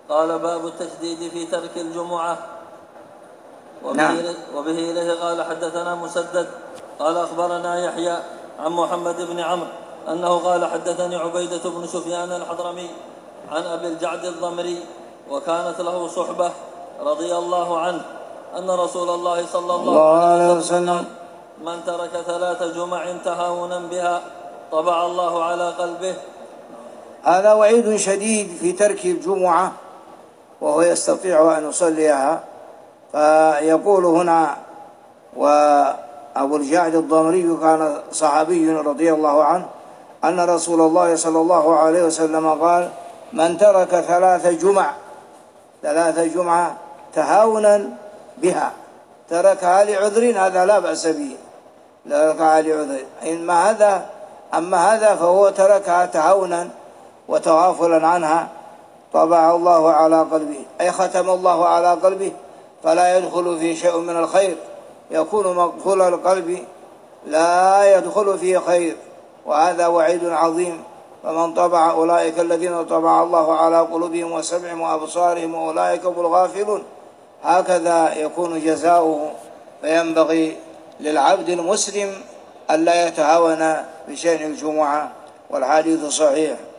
قال باب التشديد في ترك الجمعة. نعم. وبه إليه قال حدثنا مسدد قال أخبرنا يحيى عن محمد بن عمرو أنه قال حدثني عبيدة بن سفيان الحضرمي عن أبي الجعد الضمري وكانت له صحبة رضي الله عنه أن رسول الله صلى الله عليه وسلم من ترك 3 جمع تهاونا بها طبع الله على قلبه. هذا وعيد شديد في ترك الجمعة وهو يستطيع أن يصليها. فيقول هنا وأبو الجعد الضمري كان صحابي رضي الله عنه أن رسول الله صلى الله عليه وسلم قال من ترك 3 جمعة تهاونا بها، تركها لعذر هذا لا بأس به، تركها لعذر. أما هذا فهو تركها تهاونا وتغافلا عنها طبع الله على قلبه، أي ختم الله على قلبه فلا يدخل فيه شيء من الخير، يكون مقفول القلب لا يدخل فيه خير، وهذا وعيد عظيم. فمن طبع أولئك الذين طبع الله على قلوبهم وسمعهم وأبصارهم وأولئك هم الغافلون، هكذا يكون جزاؤه. فينبغي للعبد المسلم ألا يتهاون بشأن الجمعة، والحديث صحيح.